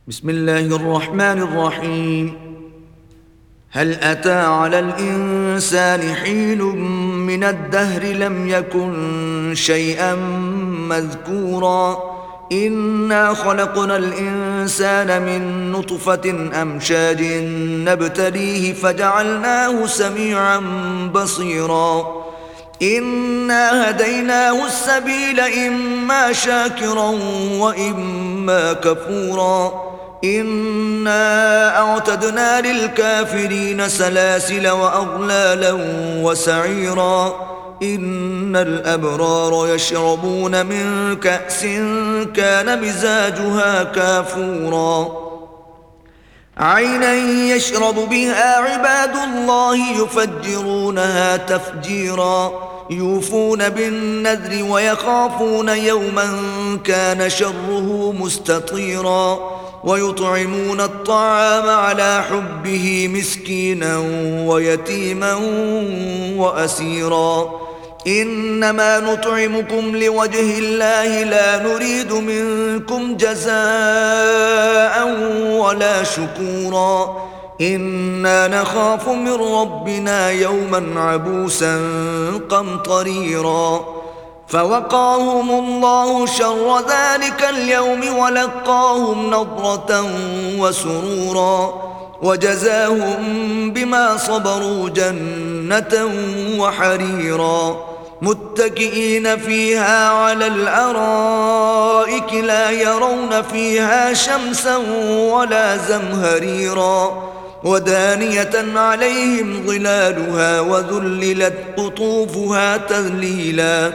بسم الله الرحمن الرحيم. هل أتى على الإنسان حين من الدهر لم يكن شيئا مذكورا إنا خلقنا الإنسان من نطفة أمشاج نبتليه فجعلناه سميعا بصيرا إنا هديناه السبيل إما شاكرا وإما كفورا إنا أعتدنا للكافرين سلاسل وأغلالا وسعيرا إن الأبرار يشربون من كأس كان مزاجها كافورا عينا يشرب بها عباد الله يفجرونها تفجيرا يوفون بالنذر ويخافون يوما كان شره مستطيرا ويطعمون الطعام على حبه مسكينا ويتيما وأسيرا إنما نطعمكم لوجه الله لا نريد منكم جزاء ولا شكورا إنا نخاف من ربنا يوما عبوسا قمطريرا فوقاهم الله شر ذلك اليوم ولقاهم نضرة وسرورا وجزاهم بما صبروا جنة وحريرا متكئين فيها على الأرائك لا يرون فيها شمسا ولا زمهريرا ودانية عليهم ظلالها وذللت قطوفها تذليلا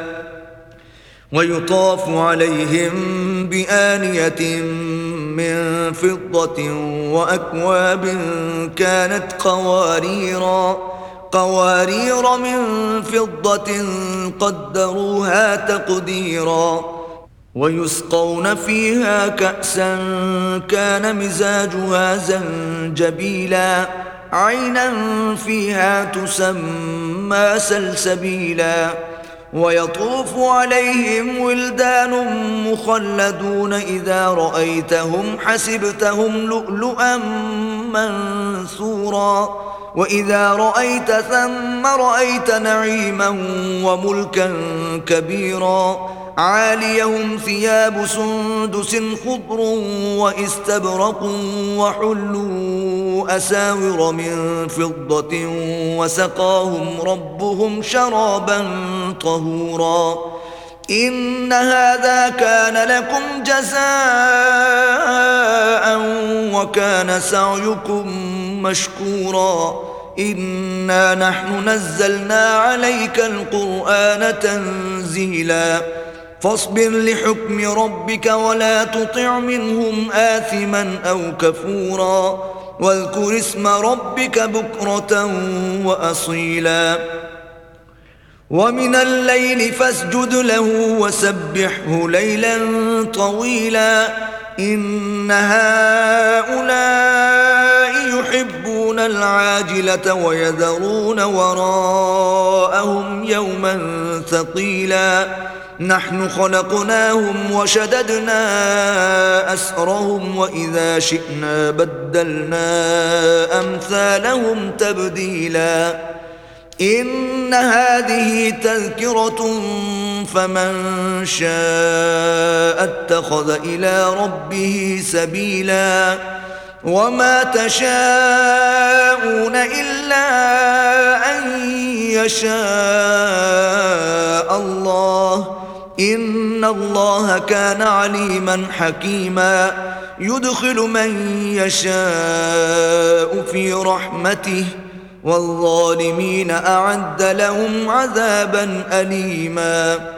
ويطاف عليهم بآنية من فضة وأكواب كانت قوارير من فضة قدروها تقديرا ويسقون فيها كأسا كان مزاجها زنجبيلا عينا فيها تسمى سلسبيلا ويطوف عليهم ولدان مخلدون إذا رأيتهم حسبتهم لؤلؤا منثورا وإذا رأيت ثم رأيت نعيما وملكا كبيرا عاليهم ثياب سندس خضر واستبرق وحلوا أساور من فضة وسقاهم ربهم شرابا طهورا إن هذا كان لكم جزاء وكان سعيكم مشكورا إنا نحن نزلنا عليك القرآن تنزيلا فاصبر لحكم ربك ولا تطع منهم آثما أو كفورا واذكر اسم ربك بكرة وأصيلا ومن الليل فاسجد له وسبحه ليلا طويلا إن هؤلاء يحبون العاجلة ويذرون وراءهم يوما ثقيلا نحن خلقناهم وشددنا أسرهم وإذا شئنا بدلنا أمثالهم تبديلا إن هذه تذكرة فمن شاء اتخذ إلى ربه سبيلا وما تشاءون إلا أن يشاء الله إن الله كان عليما حكيما يدخل من يشاء في رحمته والظالمين أعد لهم عذابا أليما